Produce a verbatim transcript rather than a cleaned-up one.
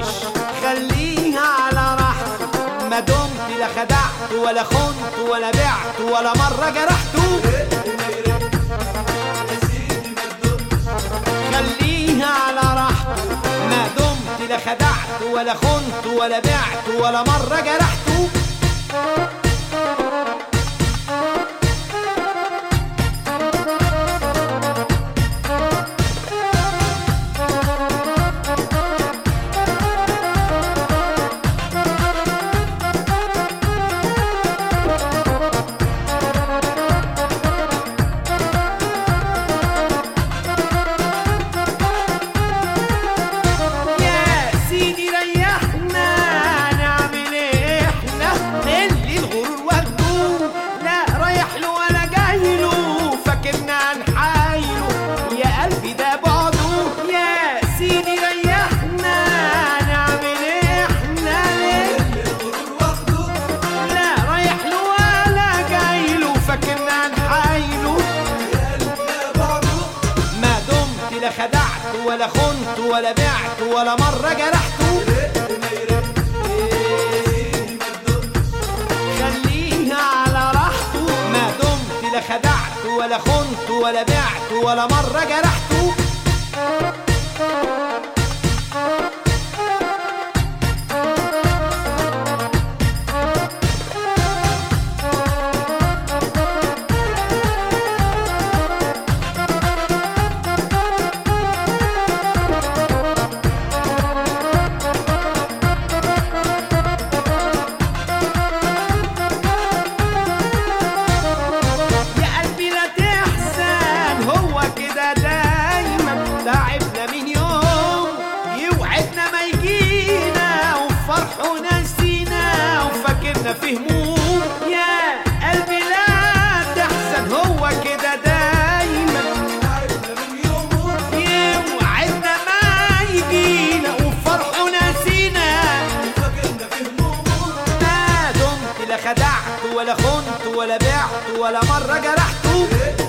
تدوسنيش، خليها على راحته، ما دمت لا خدعت ولا خنت ولا بعت ولا مرة جرحته. خليها على راحته، ما دمت لا خدعت ولا خنت ولا بعت ولا مرة جرحته. لا خدعت ولا خنت ولا بعت ولا مرة جرحته. خليها على راحته، ما دمت لا خدعت ولا خنت ولا بعت ولا مرة جرحته. في هموم يا قلبي لا تحزن، هو كده دايما يوعدنا ما يجينا وفرحه ناسينا. ما دمت لا خدعت ولا خنت ولا بعت ولا مرة جرحته.